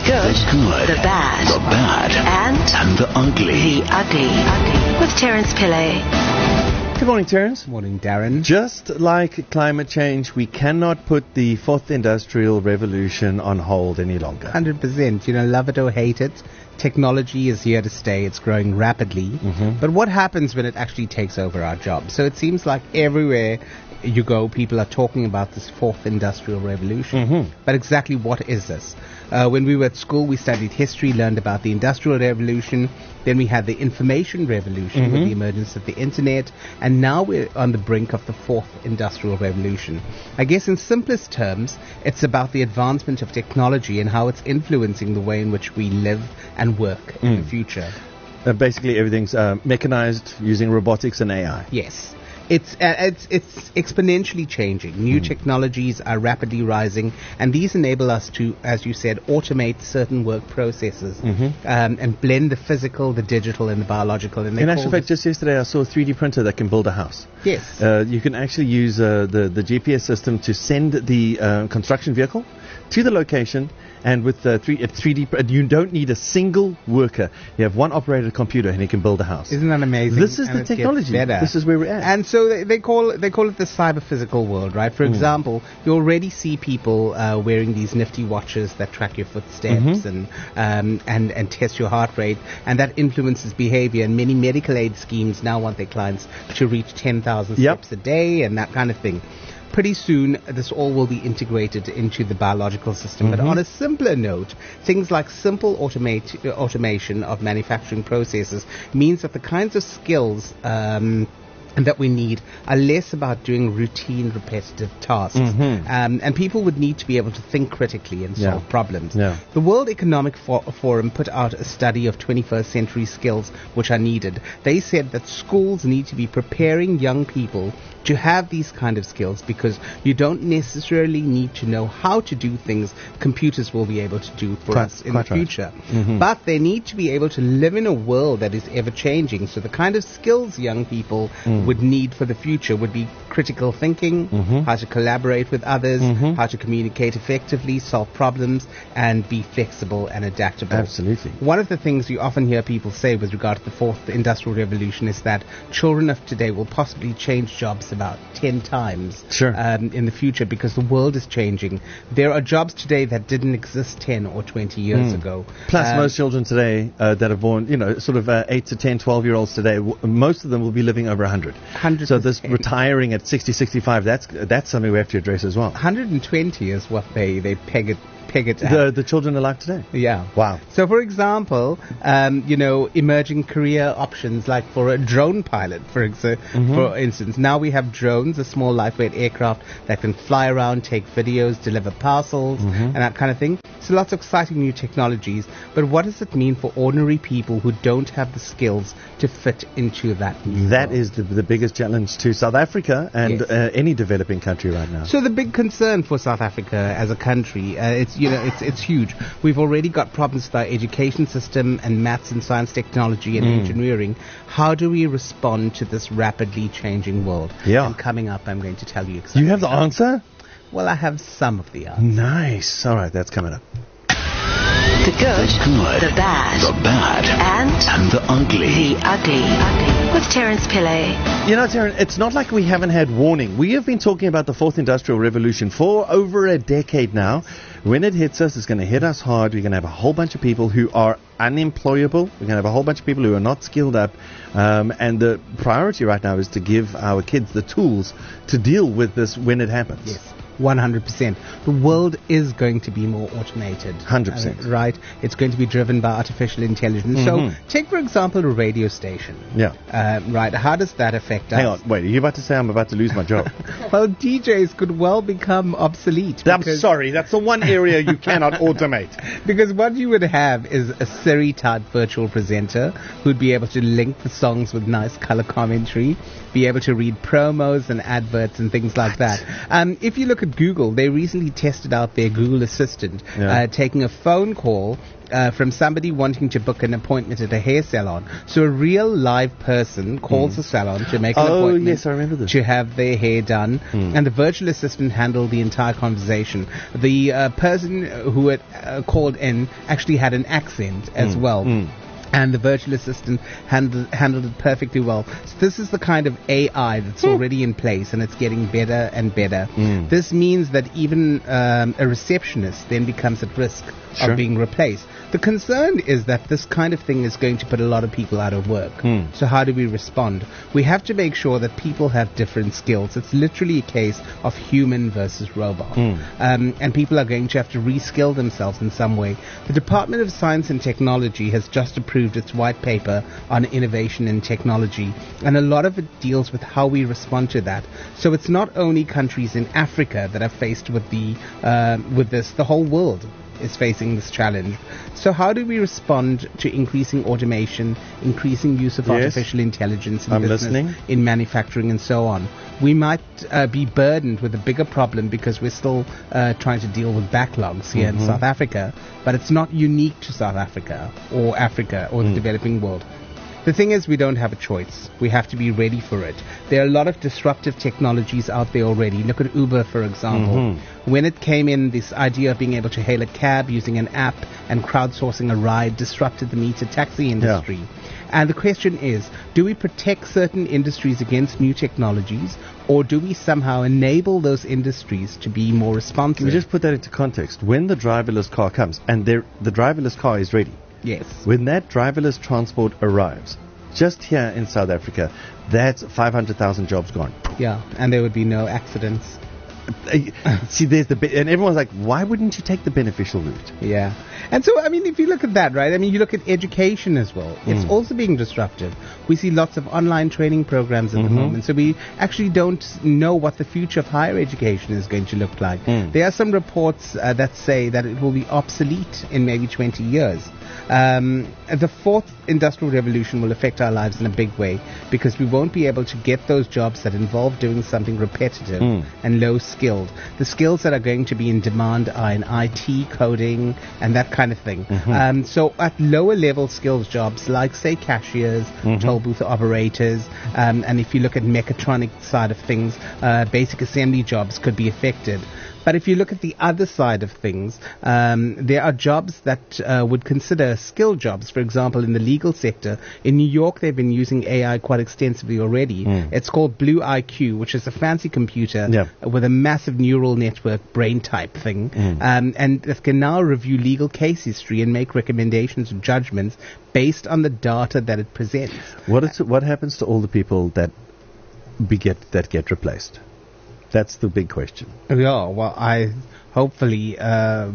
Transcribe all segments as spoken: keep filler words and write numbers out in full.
good, the good, the bad, the bad, and, and the ugly. the ugly, ugly. With Terence Pillay. Good morning, Terence. Morning, Darren. Just like climate change, we cannot put the fourth industrial revolution on hold any longer. one hundred percent. You know, love it or hate it, technology is here to stay. It's growing rapidly. Mm-hmm. But what happens when it actually takes over our jobs? So it seems like everywhere you go, people are talking about this fourth industrial revolution. Mm-hmm. But exactly what is this? Uh, when we were at school, we studied history, learned about the Industrial Revolution. Then we had the Information Revolution Mm-hmm. with the emergence of the Internet. And now we're on the brink of the Fourth Industrial Revolution. I guess in simplest terms, it's about the advancement of technology and how it's influencing the way in which we live and work in Mm. the future. Uh, basically, everything's uh, mechanized using robotics and A I. Yes. It's, uh, it's it's exponentially changing. New Mm. technologies are rapidly rising, and these enable us to, as you said, automate certain work processes Mm-hmm. um, and blend the physical, the digital, and the biological. And they In call actual fact, this- just yesterday I saw a three D printer that can build a house. yes, Uh, you can actually use uh, the, the G P S system to send the uh, construction vehicle to the location, and with uh, three, uh, three D, pr- you don't need a single worker. You have one operated computer and he can build a house. isn't that amazing? This is And the it gets technology. better. This is where we're at. And so they, they call they call it the cyber physical world, right? For Mm. example, you already see people uh, wearing these nifty watches that track your footsteps Mhm. and um, and and test your heart rate, and that influences behavior. And many medical aid schemes now want their clients to reach ten thousand Yep. steps a day and that kind of thing. Pretty soon, this all will be integrated into the biological system. But Mhm. on a simpler note, things like simple automate, uh, automation of manufacturing processes means that the kinds of skills um, that we need are less about doing routine, repetitive tasks. Mhm. Um, and people would need to be able to think critically and solve Yeah. problems. Yeah. The World Economic For- Forum put out a study of twenty-first century skills which are needed. They said that schools need to be preparing young people to have these kind of skills, because you don't necessarily need to know how to do things computers will be able to do for Quite- us in quite the right. future. Mhm. But they need to be able to live in a world that is ever changing. So the kind of skills young people Mm. would need for the future would be critical thinking, Mhm. how to collaborate with others, Mhm. how to communicate effectively, solve problems, and be flexible and adaptable. Absolutely. One of the things you often hear people say with regard to the fourth industrial revolution is that children of today will possibly change jobs about ten times Sure. um, in the future, because the world is changing. There are jobs today that didn't exist ten or twenty years Mm. ago. Plus, Um, most children today uh, that are born, you know, sort of uh, eight to ten, twelve year olds today, w- most of them will be living over one hundred. one hundred So this percent. retiring at sixty, sixty-five, that's that's something we have to address as well. one hundred twenty is what they, they peg it peg it at. The the children alive today. Yeah. Wow. So, for example, um, you know, emerging career options like for a drone pilot, for exa- Mhm. for instance. Now we have drones, a small lightweight aircraft that can fly around, take videos, deliver parcels, Mhm. and that kind of thing. So lots of exciting new technologies. But what does it mean for ordinary people who don't have the skills to fit into that new That world? is the, the biggest challenge to South Africa and Yes. uh, any developing country right now. So the big concern for South Africa as a country, uh, it's you know it's it's huge. We've already got problems with our education system and maths and science, technology and Mm. engineering. How do we respond to this rapidly changing world? Yeah. And coming up, I'm going to tell you exactly. You have the how. answer? Well, I have some of the answers. Nice. All right, that's coming up. The good, The good, the bad, the bad, and, and the ugly. the ugly, ugly. With Terence Pillay. You know, Taryn, it's not like we haven't had warning. We have been talking about the fourth industrial revolution for over a decade now. When it hits us, it's going to hit us hard. We're going to have a whole bunch of people who are unemployable. We're going to have a whole bunch of people who are not skilled up. Um, and the priority right now is to give our kids the tools to deal with this when it happens. Yes. one hundred percent. The world is going to be more automated. one hundred percent. Uh, right? It's going to be driven by artificial intelligence. Mhm. So take, for example, a radio station. Yeah. Uh, right. How does that affect Hang us? on. Wait, are you about to say I'm about to lose my job? Well, D Js could well become obsolete. I'm because- sorry. That's the one area you cannot automate. Because what you would have is a Siri-type virtual presenter who'd be able to link the songs with nice color commentary, be able to read promos and adverts and things like that. Um, if you look look at Google, they recently tested out their Google Assistant, Yeah. uh, taking a phone call uh, from somebody wanting to book an appointment at a hair salon. So a real live person calls the salon to make an Oh, appointment yes, I remember this. to have their hair done, and the virtual assistant handled the entire conversation. The uh, person who had uh, called in actually had an accent as well. And the virtual assistant handled, handled it perfectly well. So this is the kind of A I that's already in place, and it's getting better and better. This means that even um, a receptionist then becomes at risk Sure. of being replaced. The concern is that this kind of thing is going to put a lot of people out of work. So how do we respond? We have to make sure that people have different skills. It's literally a case of human versus robot. Um, and people are going to have to reskill themselves in some way. The Department of Science and Technology has just approved its white paper on innovation in technology, and a lot of it deals with how we respond to that. So it's not only countries in Africa that are faced with the uh, with this, the whole world is facing this challenge. So how do we respond to increasing automation, increasing use of Yes. artificial intelligence in I'm business, listening. in manufacturing and so on? We might uh, be burdened with a bigger problem because we're still uh, trying to deal with backlogs here in South Africa, but it's not unique to South Africa or Africa or the developing world. The thing is, we don't have a choice. We have to be ready for it. There are a lot of disruptive technologies out there already. Look at Uber, for example. When it came in, this idea of being able to hail a cab using an app and crowdsourcing a ride disrupted the meter taxi industry. And the question is, do we protect certain industries against new technologies, or do we somehow enable those industries to be more responsive? Let me just put that into context. When the driverless car comes, and there- the driverless car is ready, Yes. when that driverless transport arrives, just here in South Africa, that's five hundred thousand jobs gone. Yeah, and there would be no accidents. Uh, See, there's the be- and everyone's like, why wouldn't you take the beneficial route? Yeah. And so, I mean, if you look at that, right, I mean, you look at education as well. It's also being disruptive. We see lots of online training programs at the moment. So we actually don't know what the future of higher education is going to look like. There are some reports uh, that say that it will be obsolete in maybe twenty years. Um, the fourth industrial revolution will affect our lives in a big way because we won't be able to get those jobs that involve doing something repetitive and low skilled. The skills that are going to be in demand are in I T, coding, and that kind of thing. Um, so at lower level skills jobs like, say, cashiers, toll booth operators, um, and if you look at mechatronic side of things, uh, basic assembly jobs could be affected. But if you look at the other side of things, um, there are jobs that uh, would consider skill jobs. For example, in the legal sector, in New York, they've been using A I quite extensively already. It's called Blue I Q, which is a fancy computer Yeah. with a massive neural network brain type thing, um, and it can now review legal case history and make recommendations and judgments based on the data that it presents. What is what happens to all the people that be get that get replaced? That's the big question. Yeah, well, I hopefully, uh,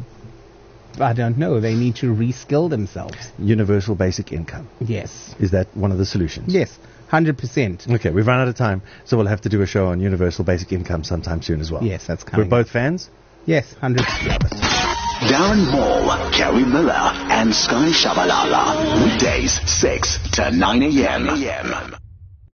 I don't know, they need to reskill themselves. Universal basic income. Yes. Is that one of the solutions? Yes, one hundred percent. Okay, we've run out of time, so we'll have to do a show on universal basic income sometime soon as well. Yes, that's We're coming. both fans? Yes, one hundred percent. Darren Moore, Kerry Miller, and Sky Shabalala. Weekdays, six to nine a.m.